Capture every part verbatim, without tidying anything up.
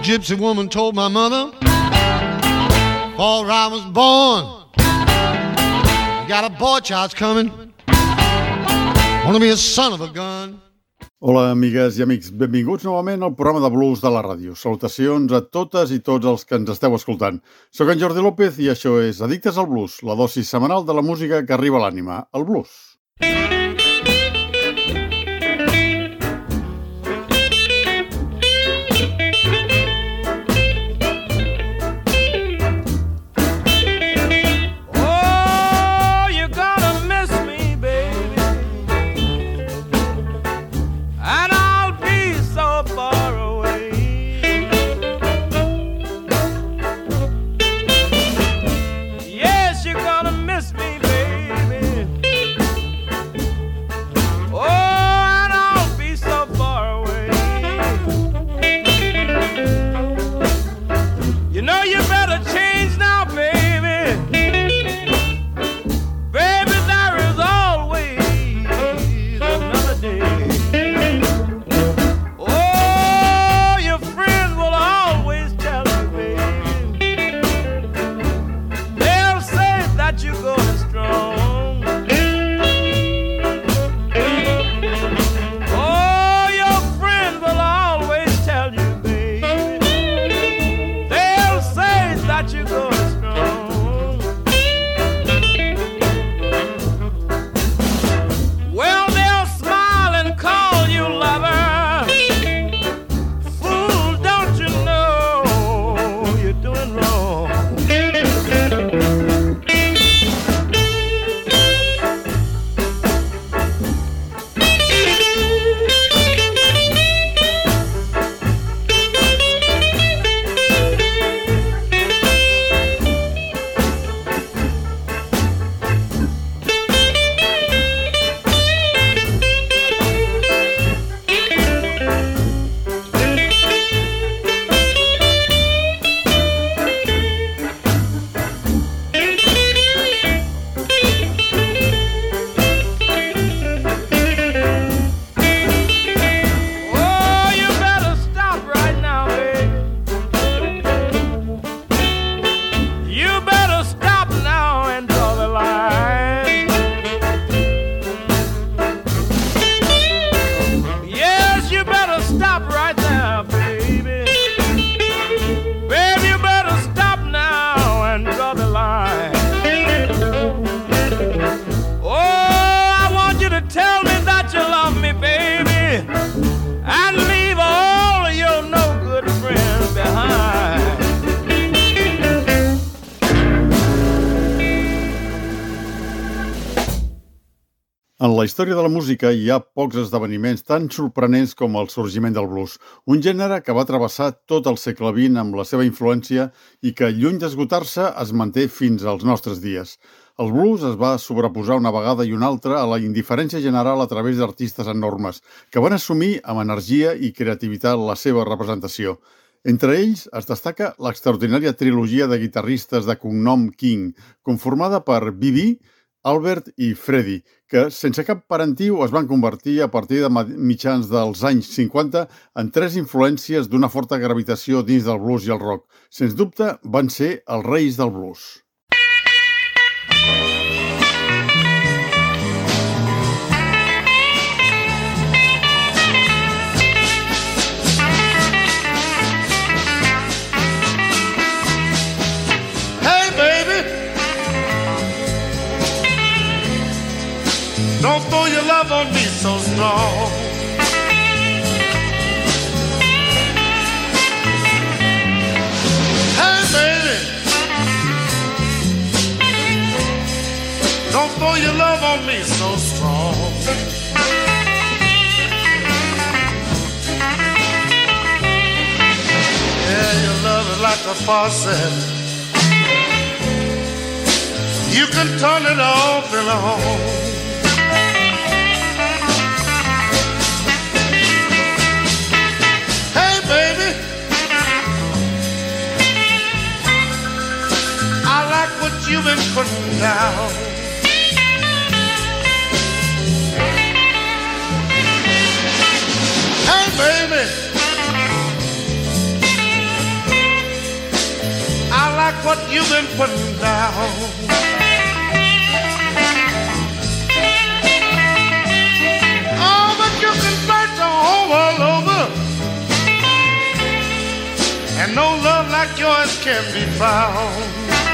gypsy woman told my mother before I was born, you got a boy child's coming, wanna be a son of a gun. Hola, amigues i amics. Benvinguts novament al programa de blues de la ràdio. Salutacions a totes i tots els que ens esteu escoltant. Soc en Jordi López i això és Addictes al Blues, la dosi setmanal de la música que arriba a l'ànima, el blues. En la història de la música hi ha pocs esdeveniments tan sorprenents com el sorgiment del blues, un gènere que va travessar tot el segle vint amb la seva influència i que, lluny d'esgotar-se, es manté fins als nostres dies. El blues es va sobreposar una vegada i una altra a la indiferència general a través d'artistes enormes, que van assumir amb energia i creativitat la seva representació. Entre ells es destaca l'extraordinària trilogia de guitarristes de cognom King, conformada per B B, Albert i Freddie, que, sense cap parentiu, es van convertir a partir de mitjans dels anys cinquanta en tres influències d'una forta gravitació dins del blues i el rock. Sens dubte, van ser els reis del blues. Don't throw your love on me so strong. Hey, baby, don't throw your love on me so strong. Yeah, your love is like a faucet. You can turn it off and on. You've been putting down. Hey, baby, what you've been putting down. Oh, but you can search all over, and no love like yours can be found.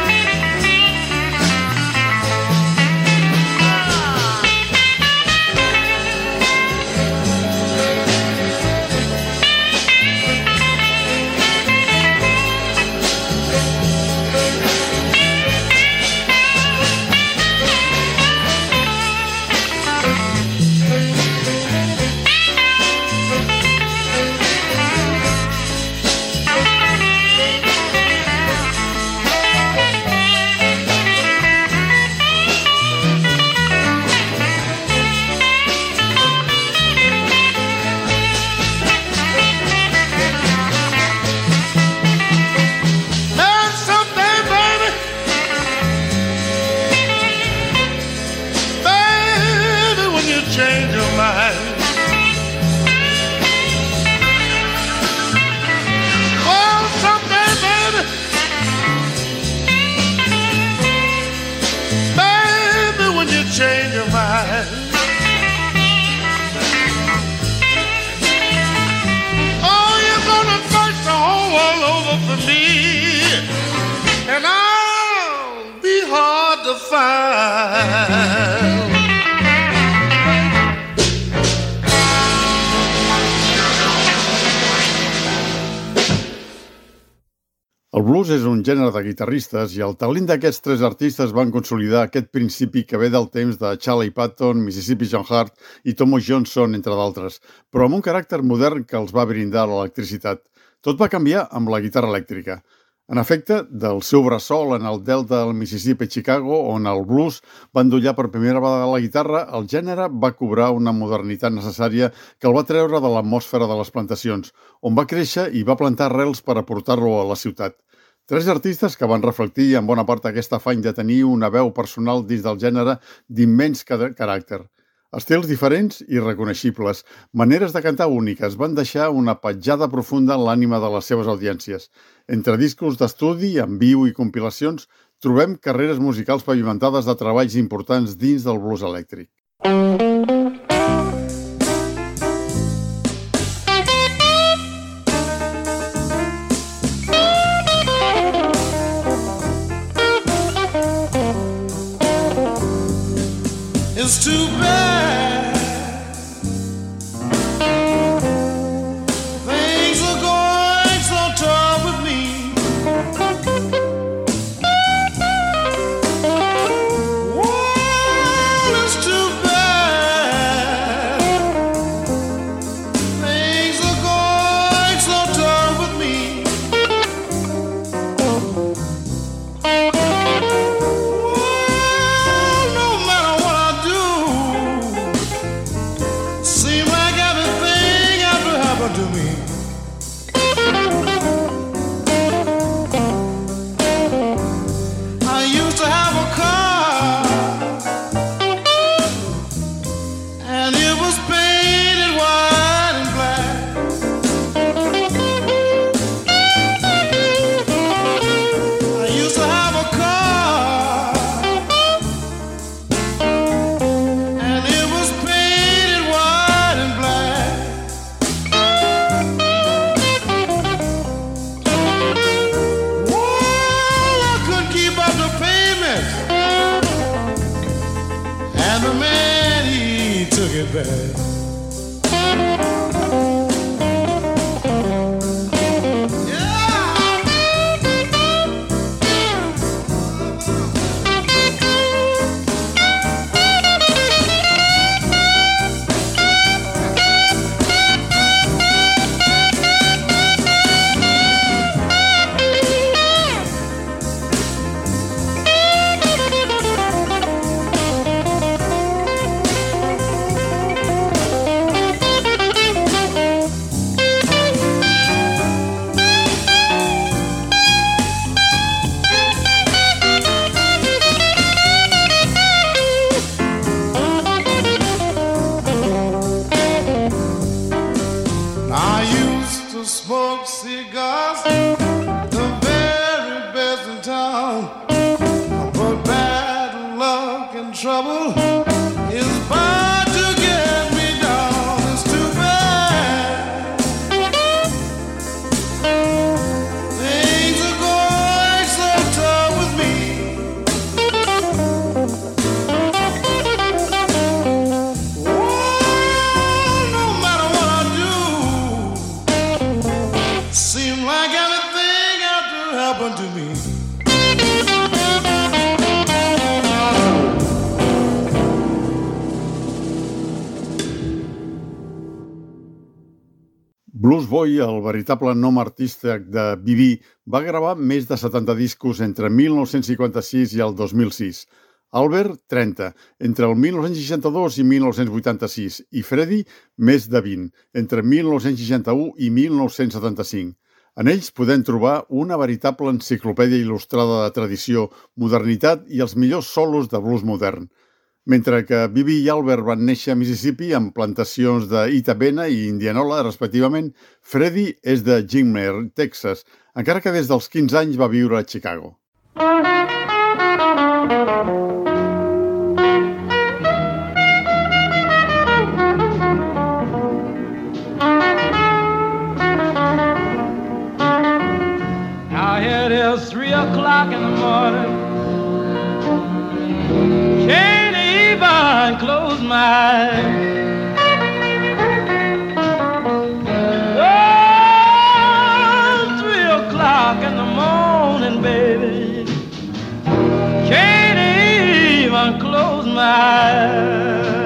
Change your mind. Oh, you're gonna search the whole world over for me, and I'll be hard to find. El blues és un gènere de guitarristes i el talent d'aquests tres artistes van consolidar aquest principi que ve del temps de Charlie Patton, Mississippi John Hart i Tomo Johnson, entre d'altres, però amb un caràcter modern que els va brindar l'electricitat. Tot va canviar amb la guitarra elèctrica. En efecte, del seu bressol en el delta del Mississippi a Chicago, on el blues va endollar per primera vegada la guitarra, el gènere va cobrar una modernitat necessària que el va treure de l'atmosfera de les plantacions, on va créixer i va plantar arrels per aportar-lo a la ciutat. Tres artistes que van reflectir en bona part aquest afany de tenir una veu personal dins del gènere d'immens caràcter. Estils diferents i reconeixibles, maneres de cantar úniques, van deixar una petjada profunda en l'ànima de les seves audiències. Entre discos d'estudi, en viu i compilacions, trobem carreres musicals pavimentades de treballs importants dins del blues elèctric. It's too bad things are going so tough with me. Well, it's too bad things are going so tough with me. To me, I used to have a car, and it was painted white and black. I used to have a car, and it was painted white and black. And the man, he took it back. in trouble is bound to get me down. It's too bad. Things are going so tough with me. Oh, no matter what I do, seems like everything got to happen to me. Blues Boy, el veritable nom artístic de B B, va gravar més de setanta discos entre mil nou-cents cinquanta-sis i el dos mil sis. Albert, trenta, entre el mil nou-cents seixanta-dos i mil nou-cents vuitanta-sis, i Freddie, més de vint, entre mil nou-cents seixanta-u i mil nou-cents setanta-cinc. En ells podem trobar una veritable enciclopèdia il·lustrada de tradició, modernitat i els millors solos de blues modern. Mentre que B B i Albert van néixer a Mississippi amb plantacions d'Itabena i Indianola, respectivament, Freddie és de Jimmer, Texas, encara que des dels quinze anys va viure a Chicago. Now here it is, three o'clock in the morning. Can't even close my eyes. Oh, three o'clock in the morning, baby. Can't even close my eyes.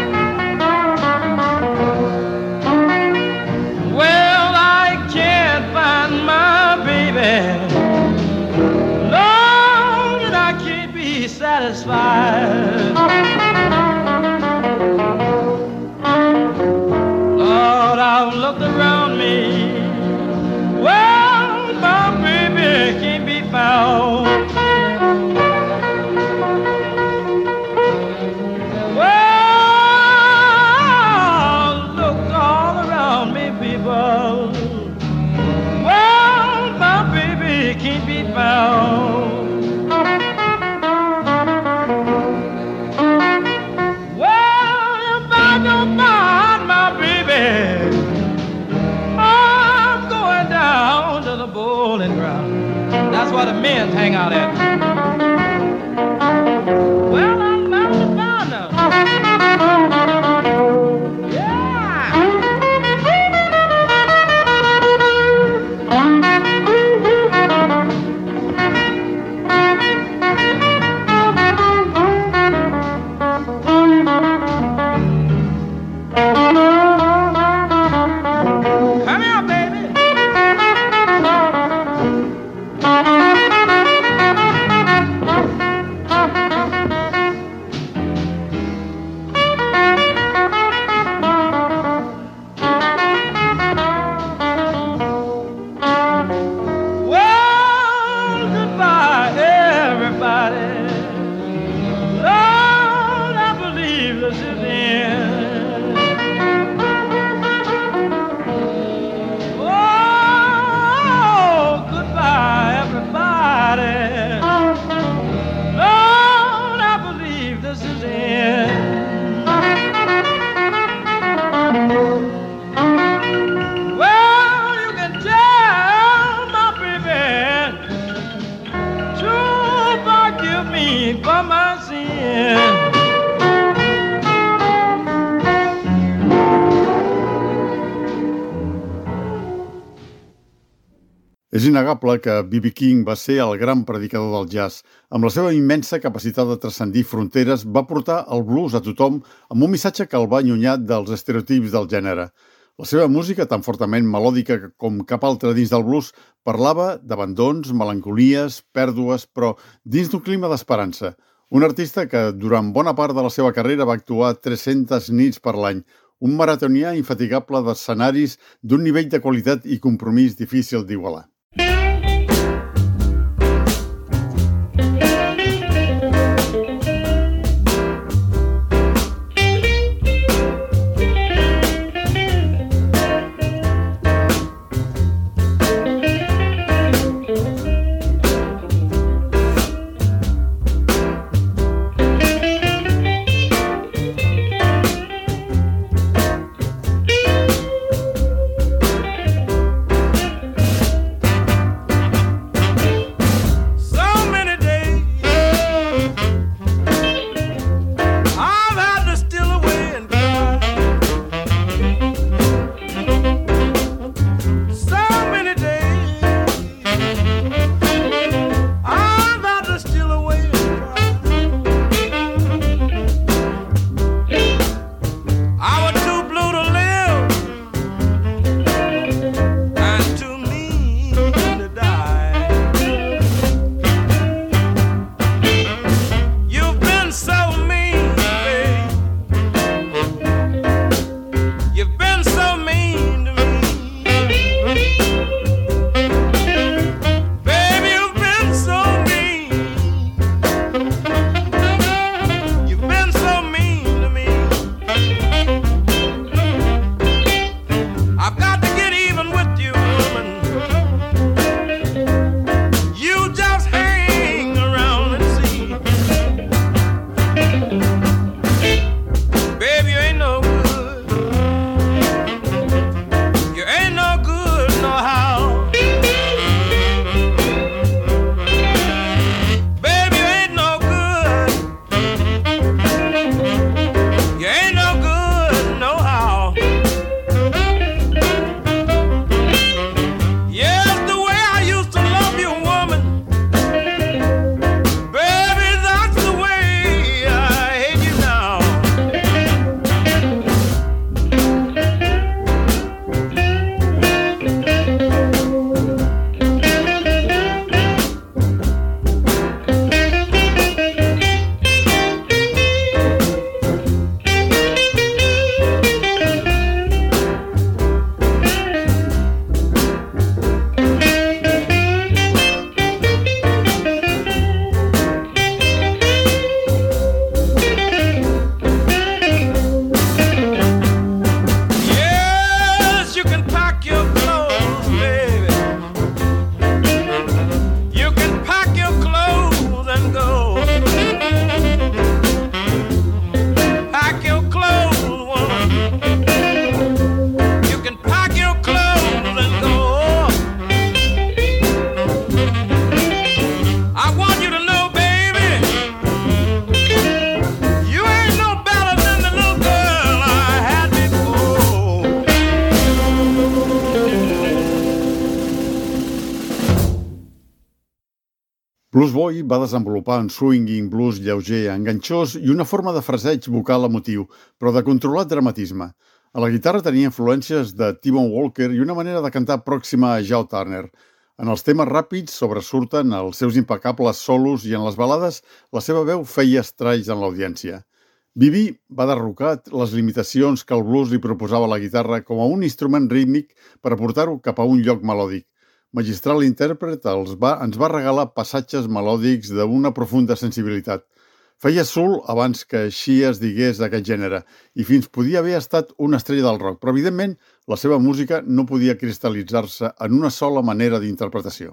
Well, I can't find my baby. Lord, I can't be satisfied. Lord, I've looked around me. Well, my baby can't be found. Well, look all around me, people. Well, my baby can't be found. That's where the men hang out at. Well, I'm bound to find her. Come here, baby. És innegable que B B King va ser el gran predicador del jazz. Amb la seva immensa capacitat de transcendir fronteres, va portar el blues a tothom amb un missatge que el va allunyar dels estereotips del gènere. La seva música, tan fortament melòdica com cap altra dins del blues, parlava d'abandons, melancolies, pèrdues, però dins d'un clima d'esperança. Un artista que, durant bona part de la seva carrera, va actuar tres-centes nits per l'any, un maratonià infatigable d'escenaris d'un nivell de qualitat i compromís difícil d'igualar. Blues Boy va desenvolupar un swinging blues lleuger, enganxós i una forma de fraseig vocal emotiu, però de controlat dramatisme. A la guitarra tenia influències de T-Bone Walker i una manera de cantar pròxima a Joe Turner. En els temes ràpids sobresurten els seus impecables solos i en les balades la seva veu feia estralls en l'audiència. Bibi va derrocar les limitacions que el blues li proposava a la guitarra com a un instrument rítmic per aportar-ho cap a un lloc melòdic. Magistral intèrpret els va, ens va regalar passatges melòdics d'una profunda sensibilitat. Feia soul abans que així es digués d'aquest gènere i fins podia haver estat una estrella del rock, però evidentment la seva música no podia cristal·litzar-se en una sola manera d'interpretació.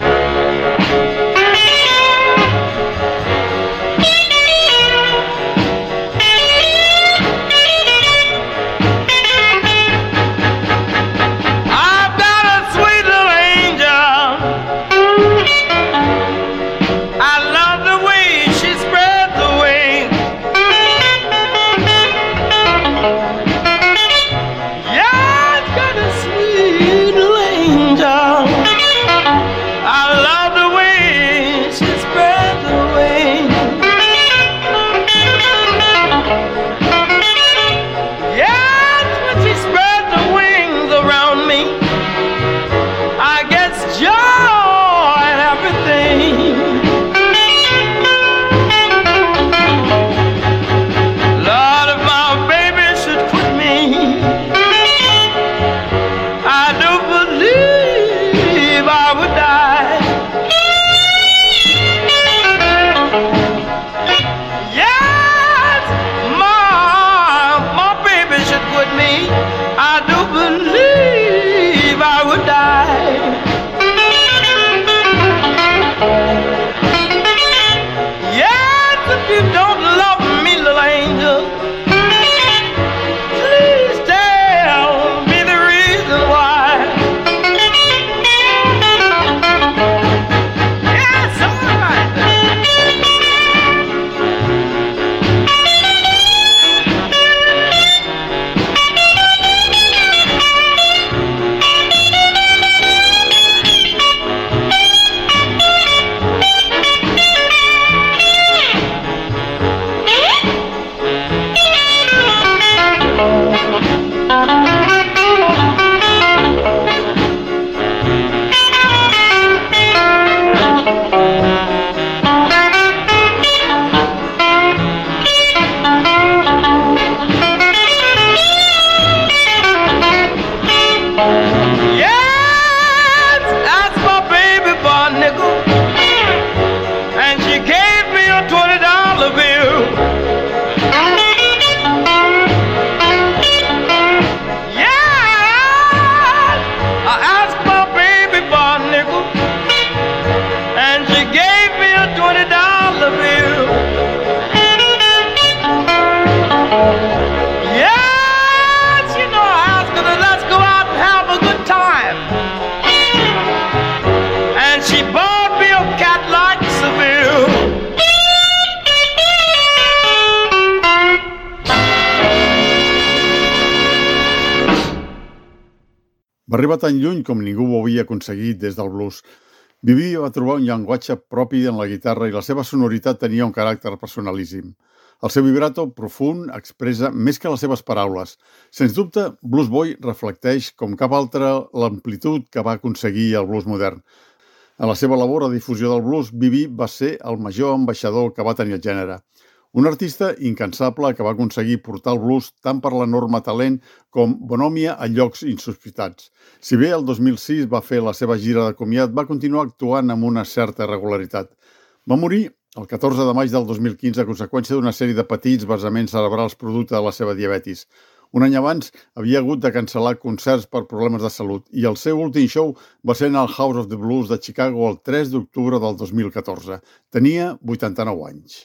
Va arribar tan lluny com ningú ho havia aconseguit des del blues. Bibi va trobar un llenguatge propi en la guitarra i la seva sonoritat tenia un caràcter personalíssim. El seu vibrato profund expressa més que les seves paraules. Sens dubte, Blues Boy reflecteix com cap altre l'amplitud que va aconseguir el blues modern. En la seva labor de difusió del blues, Bibi va ser el major ambaixador que va tenir el gènere. Un artista incansable que va aconseguir portar el blues tant per l'enorme talent com bonhomia a llocs insospitats. Si bé el dos mil sis va fer la seva gira de comiat, va continuar actuant amb una certa regularitat. Va morir el catorze de maig del dos mil quinze a conseqüència d'una sèrie de petits vessaments cerebrals producte de la seva diabetis. Un any abans havia hagut de cancel·lar concerts per problemes de salut i el seu últim show va ser en el House of the Blues de Chicago el tres d'octubre del dos mil catorze. Tenia vuitanta-nou anys.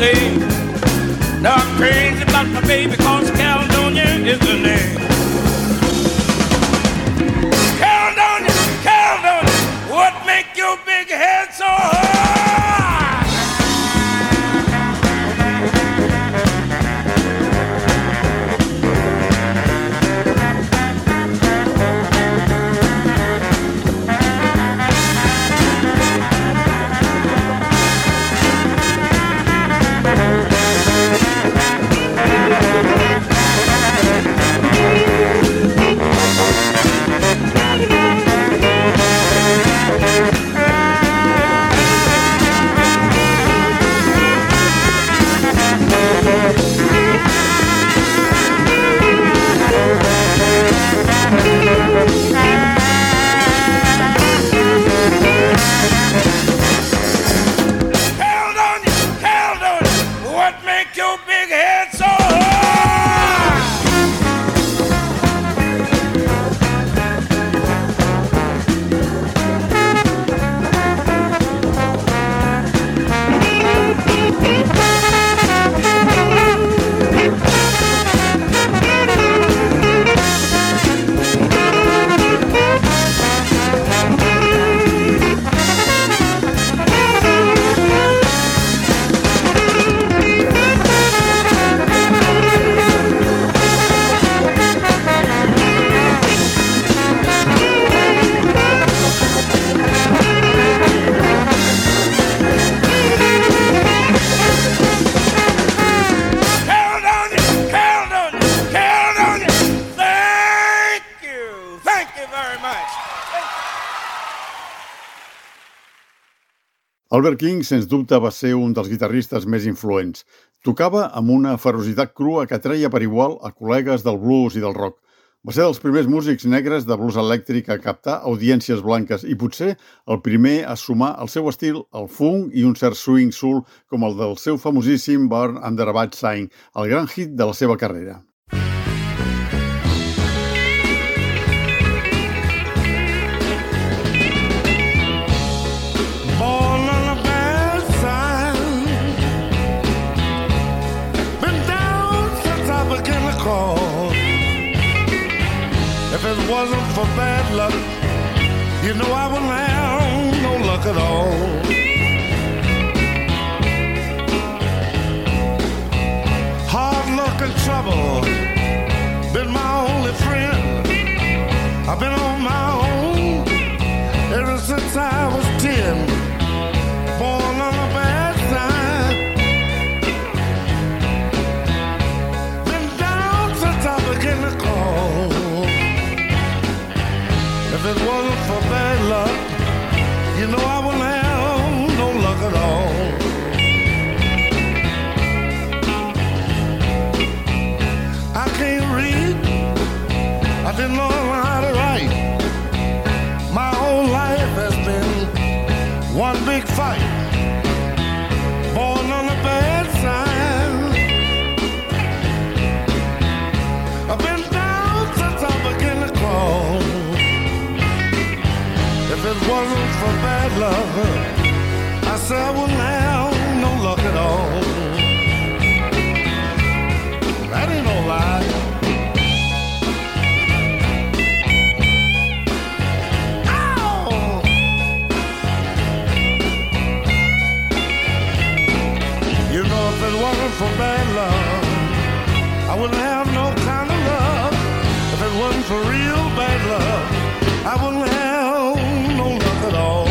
say. Now I'm crazy about my baby, cause Caledonia is the name. Caledonia, Caledonia, what make your big head so high? Albert King, sens dubte, va ser un dels guitarristes més influents. Tocava amb una ferocitat crua que treia per igual a col·legues del blues i del rock. Va ser dels primers músics negres de blues elèctric a captar audiències blanques i potser el primer a sumar al seu estil el funk i un cert swing soul com el del seu famosíssim Born Under a Bad Sign, el gran hit de la seva carrera. If it wasn't for bad luck, you know I wouldn't have no luck at all. Hard luck and trouble been my only friend. I've been on my own ever since I was ten. Born on a bad side, been down since I began to crawl. If it wasn't for bad luck, you know I wouldn't have no luck at all. I can't read, I didn't learn how to write. My whole life has been one big fight. Born on the bad side, I've been down since I began to crawl. If it wasn't for bad luck, I said I wouldn't have no luck at all. That ain't no lie. Ow! You know, if it wasn't for bad luck, I wouldn't have no kind of luck. If it wasn't for real bad luck, I wouldn't have at all.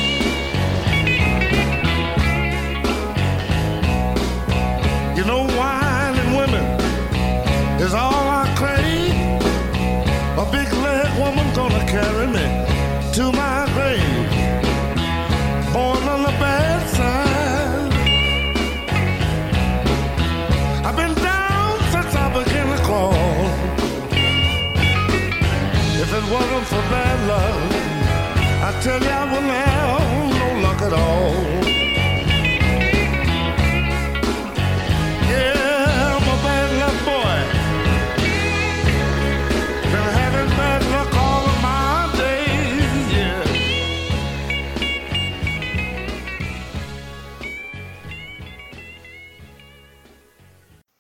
You know, wine and women is all I crave. A big leg woman gonna carry me to my grave. Born on the bad side, I've been down since I began to crawl. If it wasn't for bad luck, I tell you I wouldn't have no luck at all. Yeah, I'm a bad luck boy. Been having bad luck all of my days, yeah.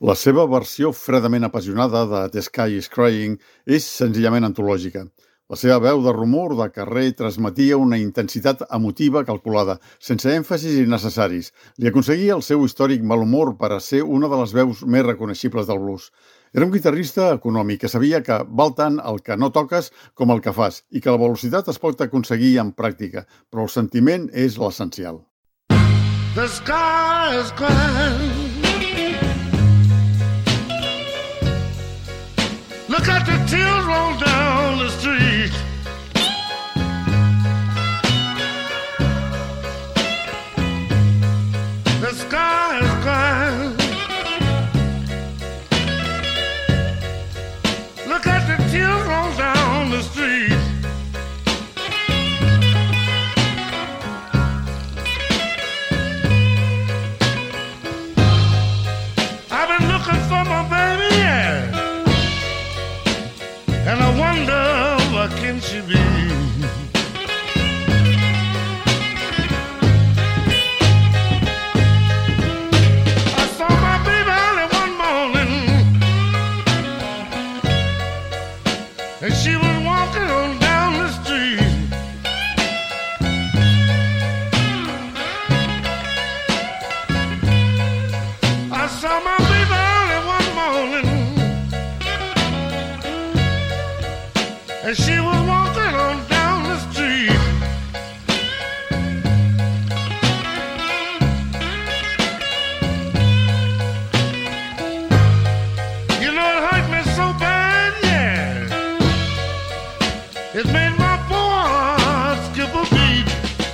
La seva versió fredament apassionada de The Sky is Crying és senzillament antològica. La seva veu de rumor de carrer transmetia una intensitat emotiva calculada, sense èmfasis innecessaris. Li aconseguia el seu històric mal humor per a ser una de les veus més reconeixibles del blues. Era un guitarrista econòmic que sabia que val tant el que no toques com el que fas i que la velocitat es pot aconseguir en pràctica, però el sentiment és l'essencial. The sky is crying. Look at the tears roll down the street. The sky is crying. Look at the tears roll down the street. I've been looking for my baby, yeah. And I wonder, what can she be? I saw my baby early one morning, and she was walking on down the street. I saw my baby early one morning, and she was walking on down the street. You know it hurt me so bad, yeah. It made my poor heart skip a beat.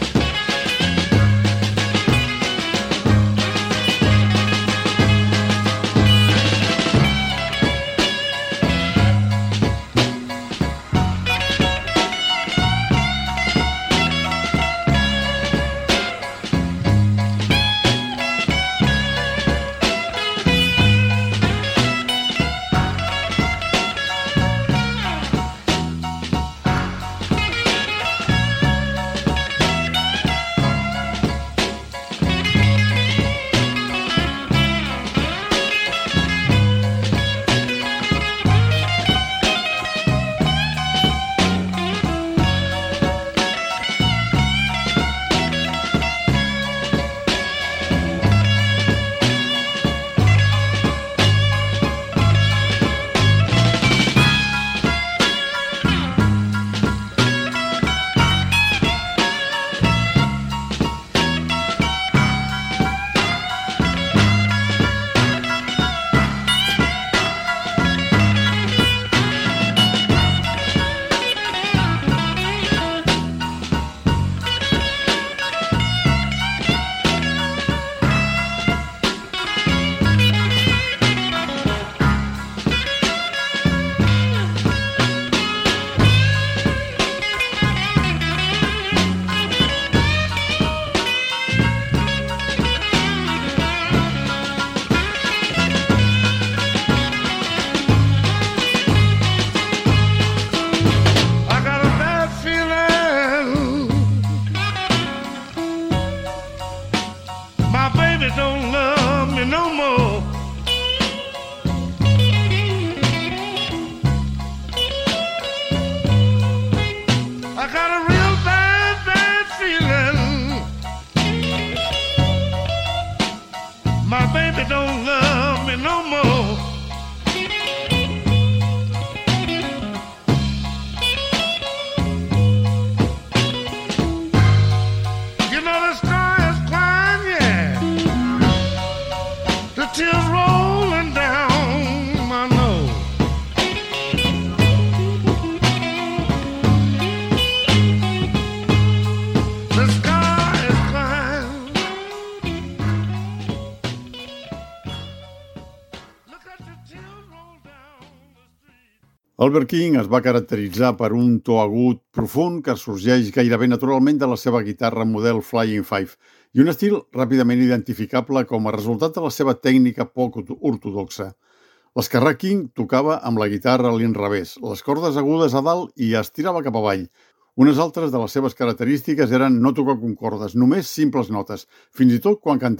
Albert King es va caracteritzar per un to agut profund que sorgeix gairebé naturalment de la seva guitarra model Flying Five i un estil ràpidament identificable com a resultat de la seva tècnica poc ortodoxa. L'esquerrà King tocava amb la guitarra a l'inrevés, les cordes agudes a dalt i es tirava cap avall. Unes altres de les seves característiques eren no tocar concordes, només simples notes, fins i tot quan cantava.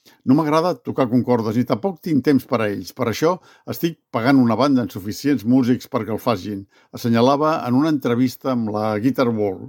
No m'agrada tocar concordes ni tampoc tinc temps per a ells. Per això estic pagant una banda amb suficients músics perquè el facin, assenyalava en una entrevista amb la Guitar World.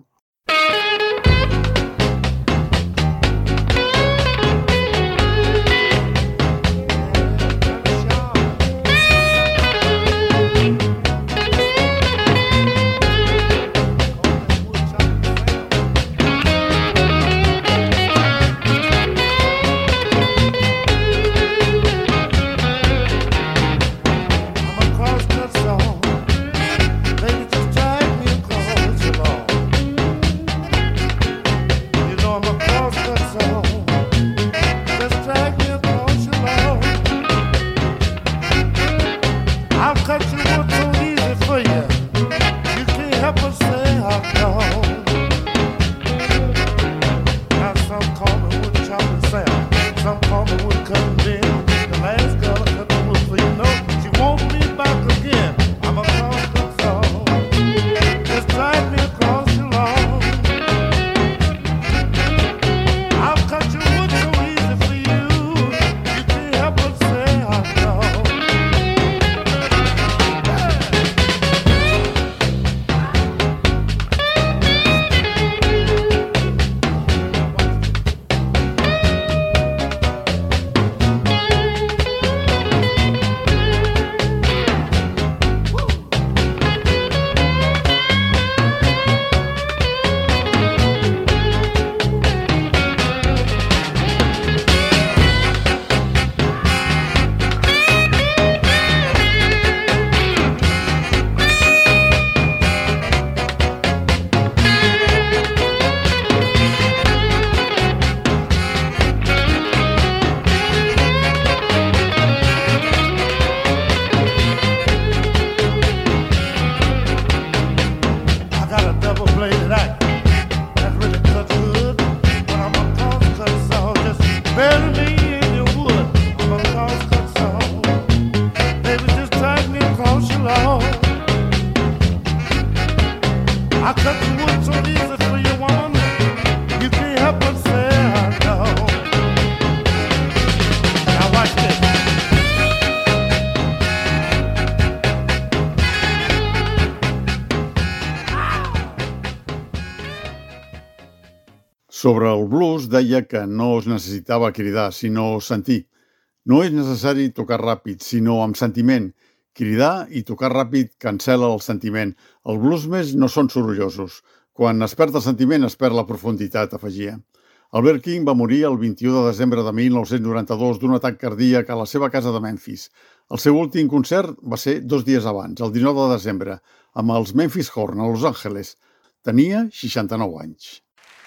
Sobre el blues deia que no es necessitava cridar, sinó sentir. No és necessari tocar ràpid, sinó amb sentiment. Cridar i tocar ràpid cancel·la el sentiment. Els blues més no són sorollosos. Quan es perd el sentiment, es perd la profunditat, afegia. Albert King va morir el vint-i-u de desembre de mil nou-cents noranta-dos d'un atac cardíac a la seva casa de Memphis. El seu últim concert va ser dos dies abans, el dinou de desembre, amb els Memphis Horn a Los Angeles. Tenia seixanta-nou anys.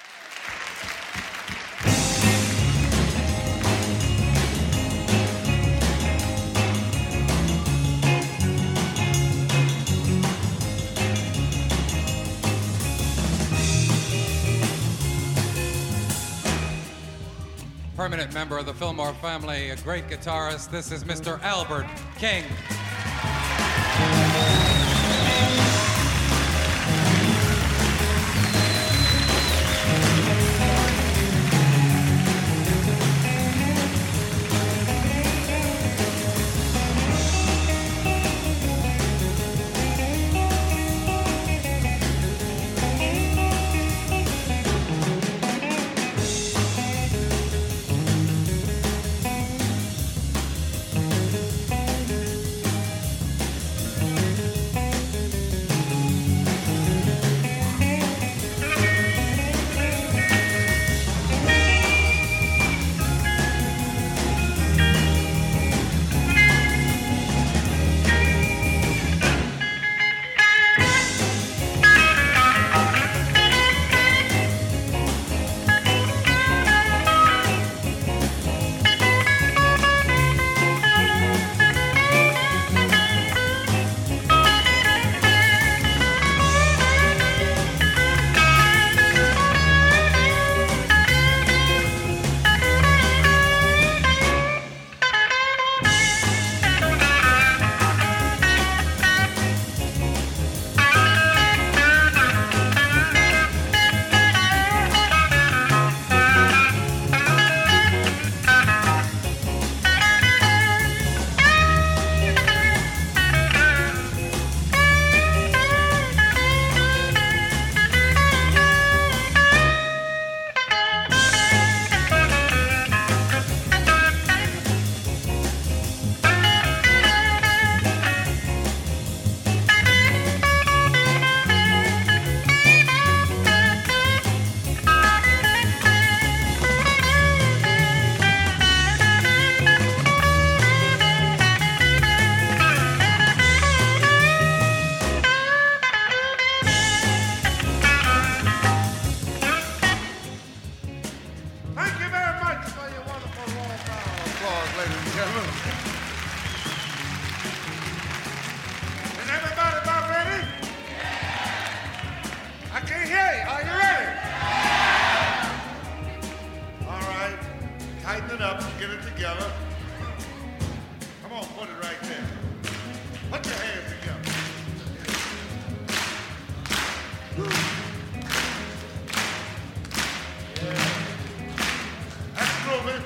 Permanent member of the Fillmore family, a great guitarist. This is Mister Albert King. gentlemen. Is everybody about ready? I can't hear you. Are you ready? All right. Tighten it up and get it together. Come on, put it right there. Put your hands together. Yeah. That's groovy.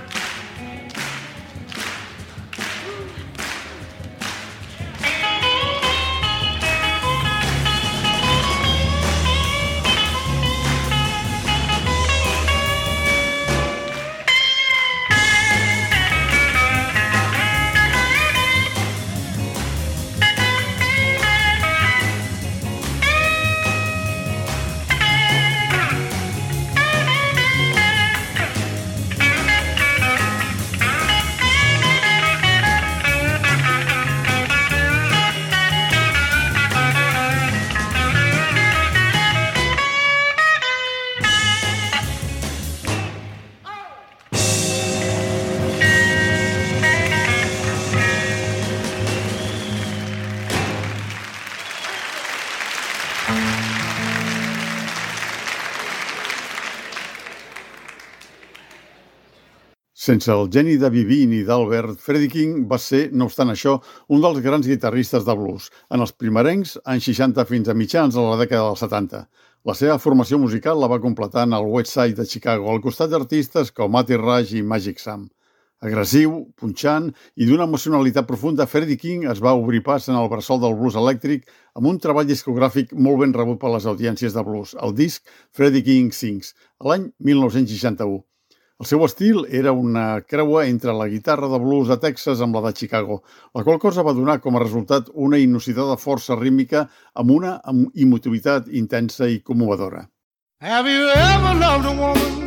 Sense el geni de Vivint i d'Albert, Freddie King va ser, no obstant això, un dels grans guitarristes de blues, en els primerencs, anys seixanta fins a mitjans de la dècada dels setanta. La seva formació musical la va completar en el West Side de Chicago, al costat d'artistes com Matty Rush i Magic Sam. Agressiu, punxant i d'una emocionalitat profunda, Freddie King es va obrir pas en el bressol del blues elèctric amb un treball discogràfic molt ben rebut per les audiències de blues, el disc Freddie King Sings, l'any mil nou-cents seixanta-u. El seu estil era una creua entre la guitarra de blues de Texas amb la de Chicago, la qual cosa va donar com a resultat una inusitada força rítmica amb una emotivitat intensa i commovedora. Have you ever loved a woman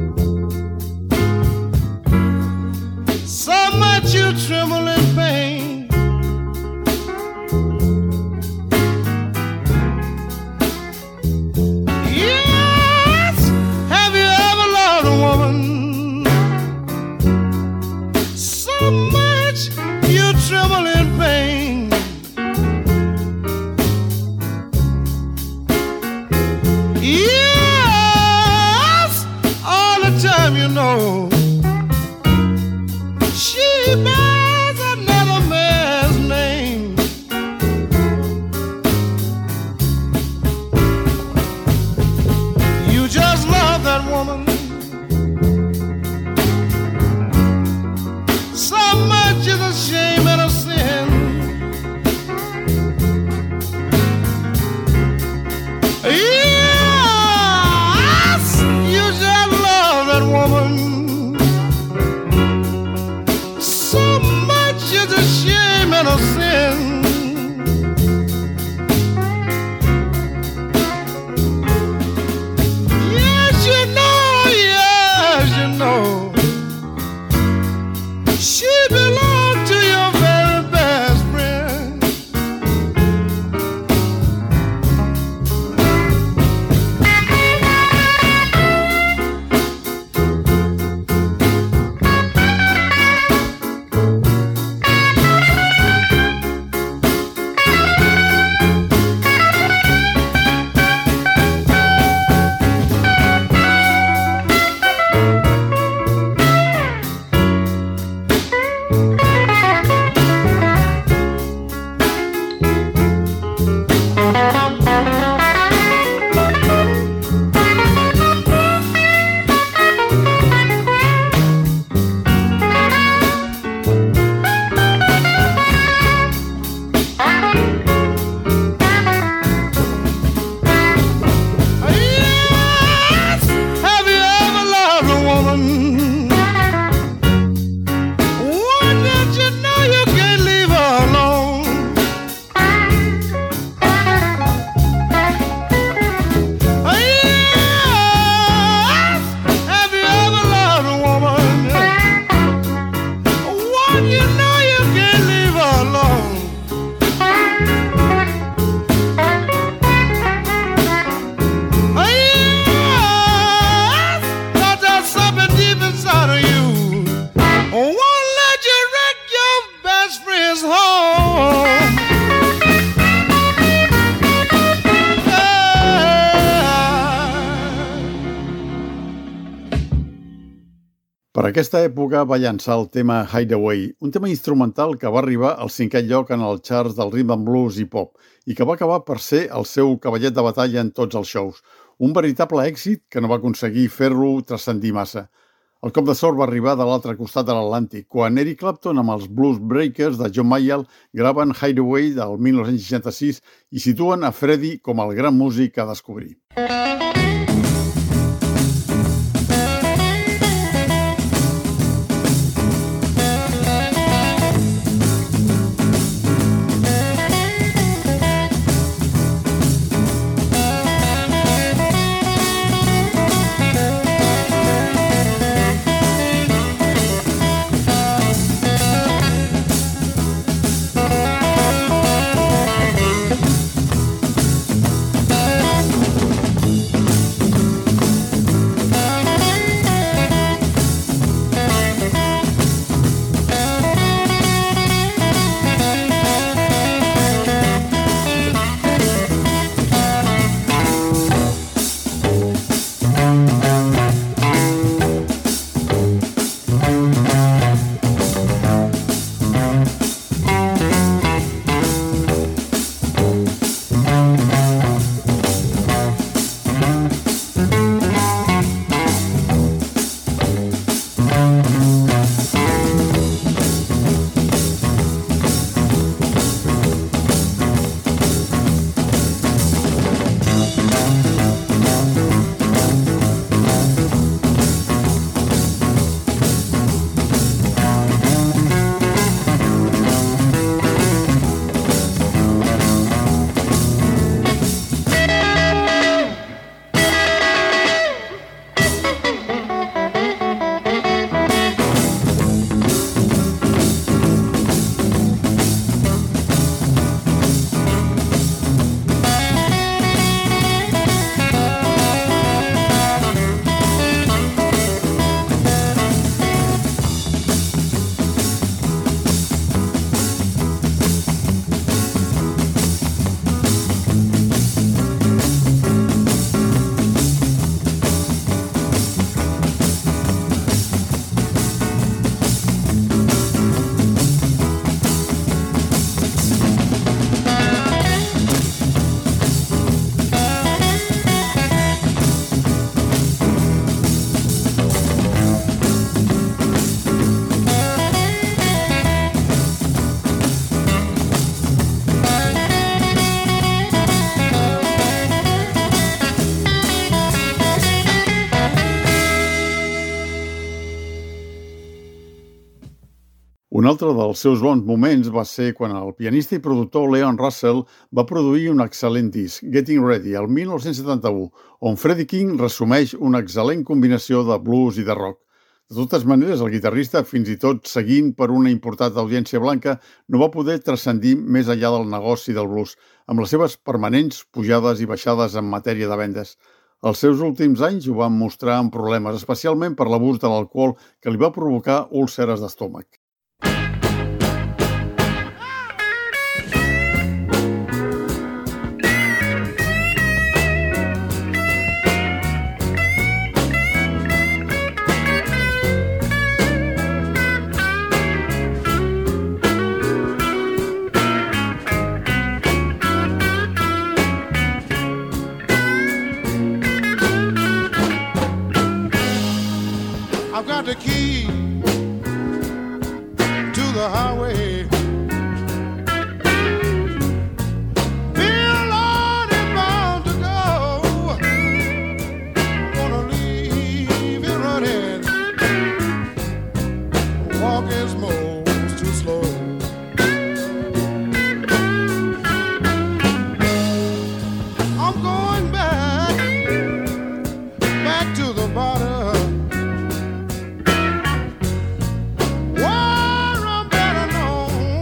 so much you tremble in pain? Yes, have you ever loved a woman so much you tremble in pain? Yes, all the time, you know, she bears another man's name. You just love that woman so much is a shame and a sin. Yes, you just love that woman so much is a shame and a sin. Yes, you know, yes, you know, she belonged to your very best friend. Per aquesta època va llançar el tema Hideaway, un tema instrumental que va arribar al cinquè lloc en els charts del rhythm and blues i pop i que va acabar per ser el seu cavallet de batalla en tots els shows. Un veritable èxit que no va aconseguir fer-lo transcendir massa. El cop de sort va arribar de l'altre costat de l'Atlàntic, quan Eric Clapton amb els Blues Breakers de John Mayall graven Hideaway del mil nou-cents seixanta-sis i situen a Freddie com el gran músic a descobrir. Un altre dels seus bons moments va ser quan el pianista i productor Leon Russell va produir un excel·lent disc, Getting Ready, el mil nou-cents setanta-u, on Freddie King resumeix una excel·lent combinació de blues i de rock. De totes maneres, el guitarrista, fins i tot seguint per una important audiència blanca, no va poder transcendir més enllà del negoci del blues, amb les seves permanents pujades i baixades en matèria de vendes. Els seus últims anys ho van mostrar amb problemes, especialment per l'abús de l'alcohol que li va provocar úlceres d'estómac. The key to the highway. Feel on and bound to go. Gonna leave you running. Walk is most too slow. I'm going back, back to the bottom. Where I'm better known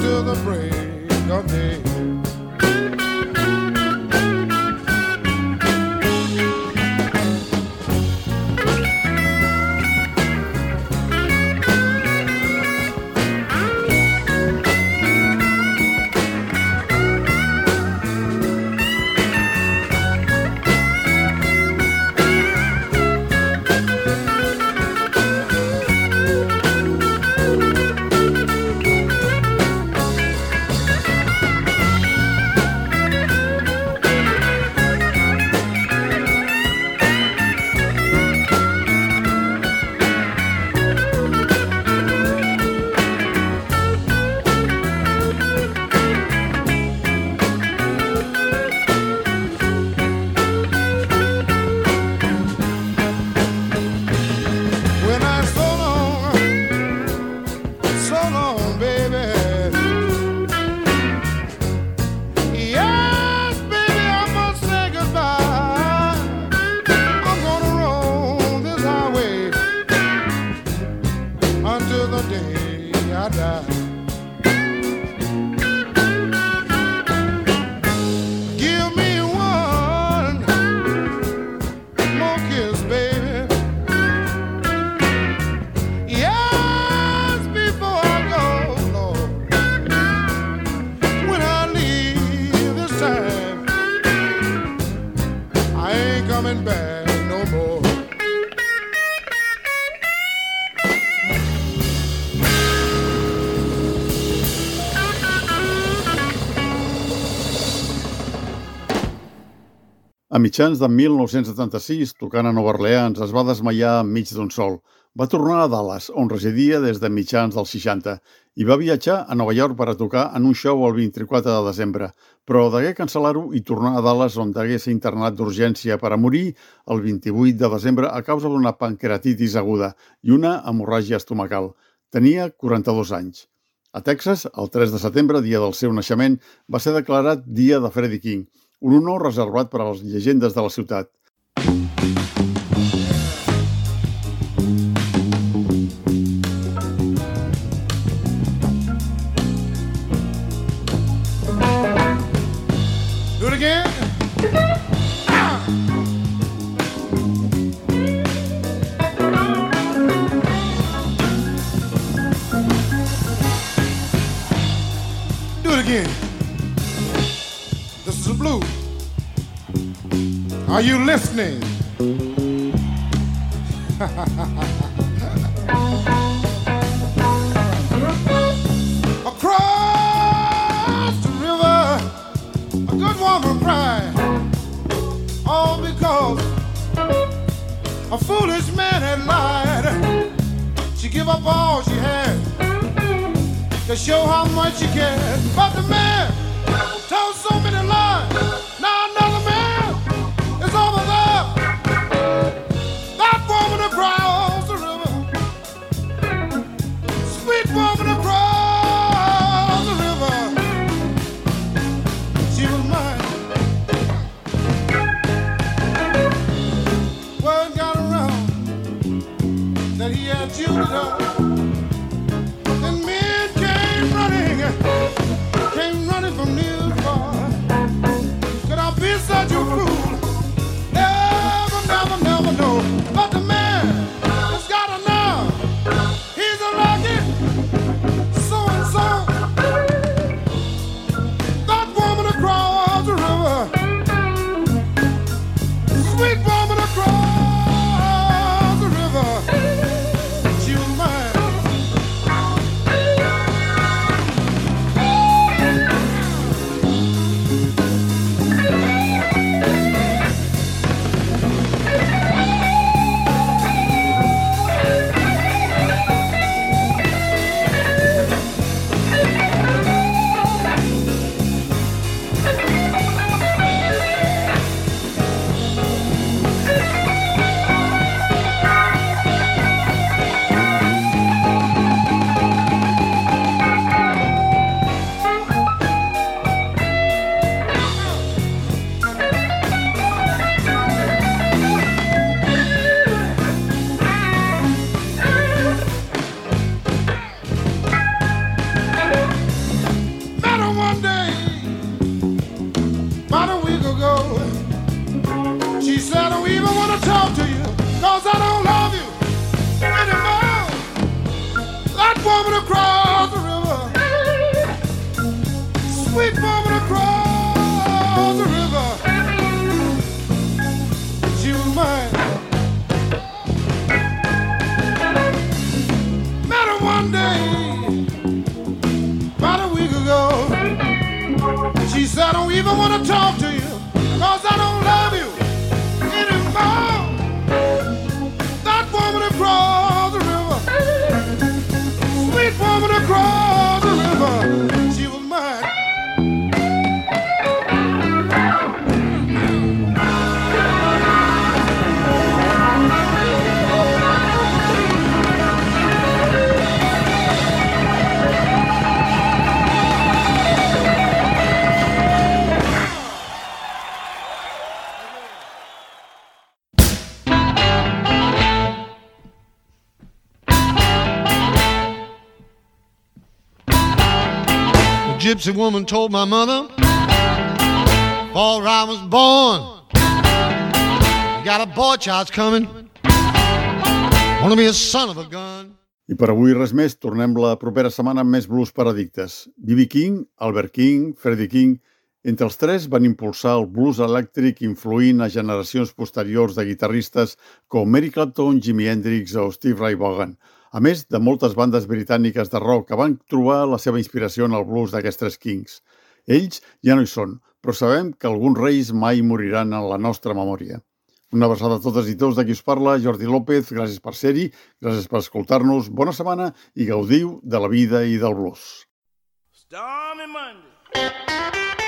until the break of day. A mitjans de mil nou-cents setanta-sis, tocant a Nova Orleans, es va desmaiar enmig d'un sol. Va tornar a Dallas, on residia des de mitjans dels seixanta, i va viatjar a Nova York per a tocar en un show el vint-i-quatre de desembre, però degué cancel·lar-ho i tornar a Dallas, on degué ser internat d'urgència per a morir el vint-i-vuit de desembre a causa d'una pancreatitis aguda i una hemorràgia estomacal. Tenia quaranta-dos anys. A Texas, el tres de setembre, dia del seu naixement, va ser declarat Dia de Freddie King, un honor reservat per a les llegendes de la ciutat. Do it again. Do it again. This is a blues. Are you listening? Across the river, a good woman cried, all because a foolish man had lied. She gave up all she had to show how much she cared. But the man told so many lies. Now another man is over there. That woman across the river, sweet woman across the river, she was mine. Word got around that he had jilted her. Then men came running, came running from near far. Could I be such a fool? Never, never, never know. But the man has got her now. He's a lucky so-and-so. That woman across the river, sweet woman across the river, she was mine. don't want to talk to you, cause I don't love you anymore. That woman across the river, sweet woman across the river, she was mine. Gypsy woman told my mother before I was born, you got a boy child's coming, wanna be a son of a gun. I per avui res més, tornem la propera setmana amb més blues per addictes. B B King, Albert King, Freddie King, entre els tres van impulsar el blues elèctric influint a generacions posteriors de guitarristes com Eric Clapton, Jimi Hendrix o Steve Ray Vaughan, a més de moltes bandes britàniques de rock que van trobar la seva inspiració en el blues d'aquests tres Kings. Ells ja no hi són, però sabem que alguns reis mai moriran en la nostra memòria. Una abraçada a totes i tots, de qui us parla, Jordi López, gràcies per ser-hi, gràcies per escoltar-nos, bona setmana i gaudiu de la vida i del blues. Stormy Monday.